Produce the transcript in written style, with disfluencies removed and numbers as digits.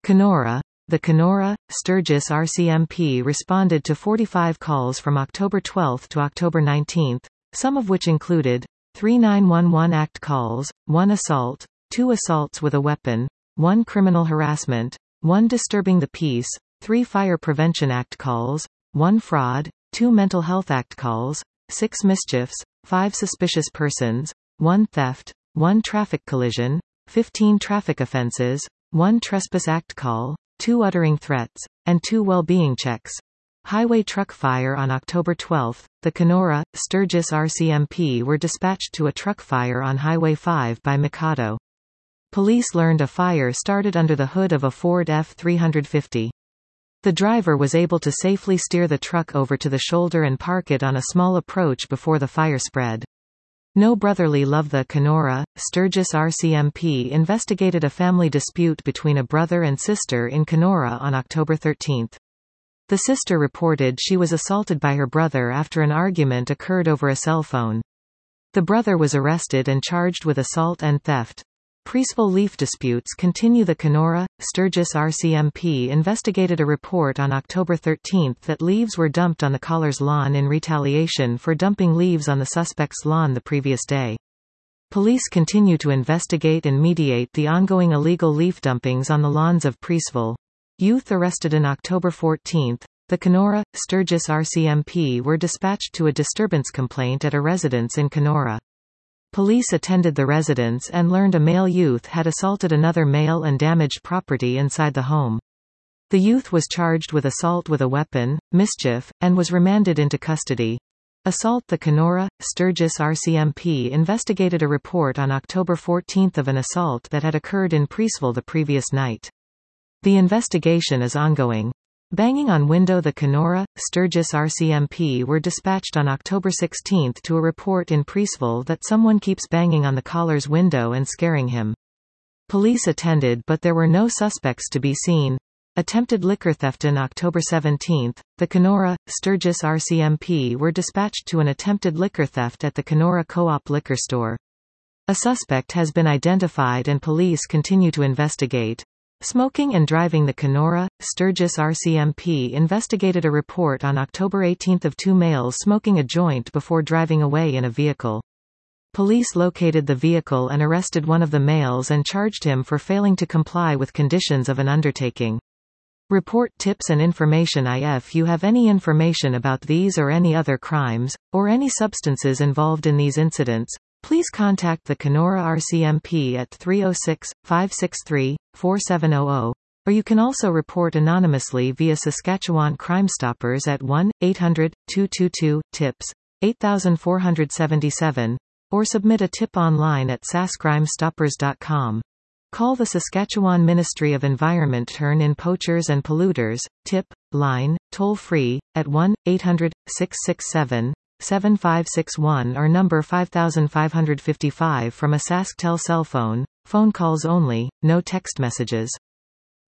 Kenora. The Kenora, Sturgis RCMP responded to 45 calls from October 12 to October 19, some of which included 3 911 Act calls, 1 assault, 2 assaults with a weapon, 1 criminal harassment, 1 disturbing the peace, 3 Fire Prevention Act calls, 1 fraud, 2 Mental Health Act calls, 6 mischiefs, 5 suspicious persons, 1 theft, 1 traffic collision, 15 traffic offenses, 1 Trespass Act call, 2 uttering threats, and 2 well-being checks. Highway truck fire on October 12. The Kenora, Sturgis RCMP were dispatched to a truck fire on Highway 5 by Mikado. Police learned a fire started under the hood of a Ford F-350. The driver was able to safely steer the truck over to the shoulder and park it on a small approach before the fire spread. No brotherly love. The Kenora, Sturgis RCMP investigated a family dispute between a brother and sister in Kenora on October 13. The sister reported she was assaulted by her brother after an argument occurred over a cell phone. The brother was arrested and charged with assault and theft. Priesville leaf disputes continue. The Kenora, Sturgis RCMP investigated a report on October 13 that leaves were dumped on the caller's lawn in retaliation for dumping leaves on the suspect's lawn the previous day. Police continue to investigate and mediate the ongoing illegal leaf dumpings on the lawns of Priesville. Youth arrested on October 14. The Kenora, Sturgis RCMP were dispatched to a disturbance complaint at a residence in Kenora. Police attended the residence and learned a male youth had assaulted another male and damaged property inside the home. The youth was charged with assault with a weapon, mischief, and was remanded into custody. Assault. The Kenora, Sturgis RCMP investigated a report on October 14 of an assault that had occurred in Priesville the previous night. The investigation is ongoing. Banging on window. The Kenora, Sturgis RCMP were dispatched on October 16 to a report in Priesville that someone keeps banging on the caller's window and scaring him. Police attended but there were no suspects to be seen. Attempted liquor theft. On October 17, the Kenora, Sturgis RCMP were dispatched to an attempted liquor theft at the Kenora Co-op liquor store. A suspect has been identified and police continue to investigate. Smoking and driving. The Kenora, Sturgis RCMP investigated a report on October 18 of 2 males smoking a joint before driving away in a vehicle. Police located the vehicle and arrested one of the males and charged him for failing to comply with conditions of an undertaking. Report tips and information. If you have any information about these or any other crimes, or any substances involved in these incidents, please contact the Kenora RCMP at 306-563-4700, or you can also report anonymously via Saskatchewan Crime Stoppers at 1-800-222-TIPS, 8477, or submit a tip online at saskcrimestoppers.com. Call the Saskatchewan Ministry of Environment. Turn in poachers and polluters, tip, line, toll-free, at 1-800-667-7561 or number 5555 from a SaskTel cell phone. Phone calls only, no text messages.